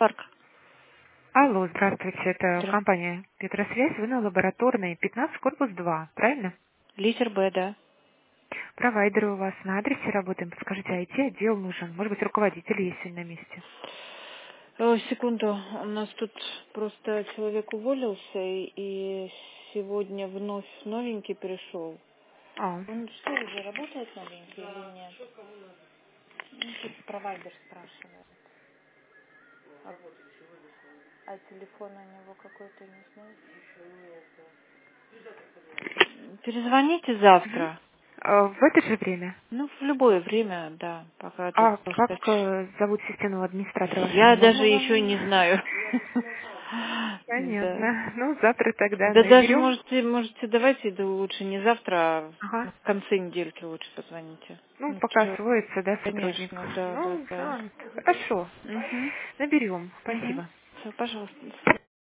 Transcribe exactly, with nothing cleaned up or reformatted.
Парк. Алло, здравствуйте, это Здра- компания Петросвязь, вы на лабораторной пятнадцать, корпус два, правильно? Литер Б, да. Провайдеры у вас на адресе работаем, подскажите, ай ти-отдел нужен, может быть, руководитель есть на месте? О, секунду, у нас тут просто человек уволился и, и сегодня вновь новенький пришел. А, Он что, уже работает новенький или нет? Ну, тут провайдер спрашивает. А, а телефон у него какой-то, не знаю. Перезвоните мгм. завтра. А, в это же время? Ну, в любое время, да, пока тут А как просто... э, зовут системного администратора вашего, Я не даже могу еще вам? не знаю. Да. Понятно. Ну, завтра тогда Да даже наберем. можете, можете, давайте да лучше не завтра, а Ага. в конце недельки лучше позвоните. Ну, пока Ничего. освоится, да, сотрудник. Конечно, да, да, Ну, да. да, хорошо. Угу. Наберем. Угу. Спасибо. Все, пожалуйста.